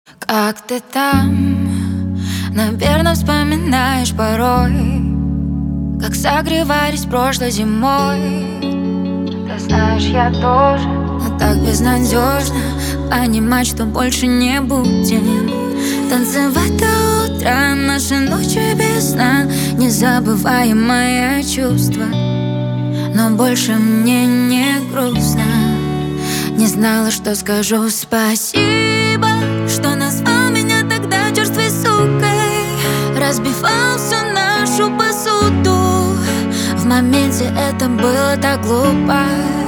Как ты там? Наверное, вспоминаешь порой, как согревались прошлой зимой. Ты знаешь, я тоже, но так безнадежно понимать, что больше не будем танцевать до утра, наши ночи без сна, незабываемое чувство. Но больше мне не грустно. Не знала, что скажу спасибо, что назвал меня тогда черствой сукой, разбивал всю нашу посуду. В моменте это было так глупо.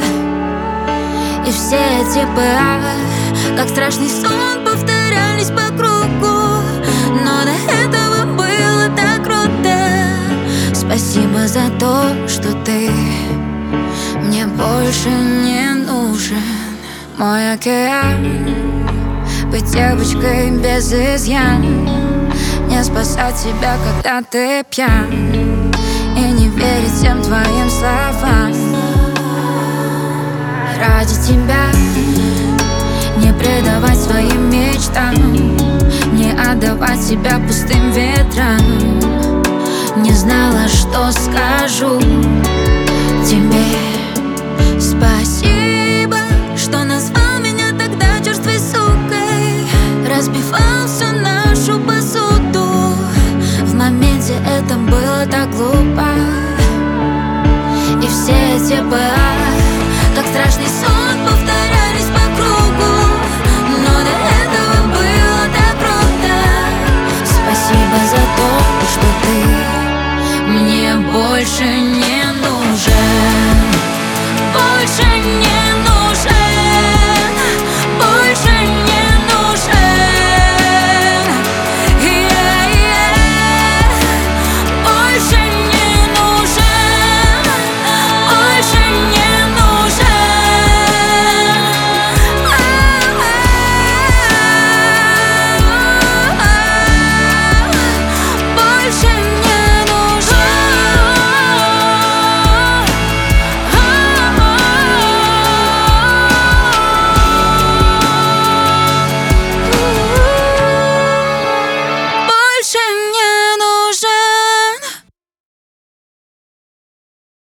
И все эти «ба», как страшный сон, повторялись по кругу. Но до этого было так круто. Спасибо за то, что ты мне больше не нужен. Мой океан, быть девочкой без изъян, не спасать себя, когда ты пьян, и не верить всем твоим словам. Ради тебя не предавать своим мечтам, не отдавать себя пустым ветрам. Не знала, что скажу тебе. Спасибо, что назвал меня тогда черствой сукой, разбивал всю нашу посуду. В моменте это было так глупо. И все эти «ба»,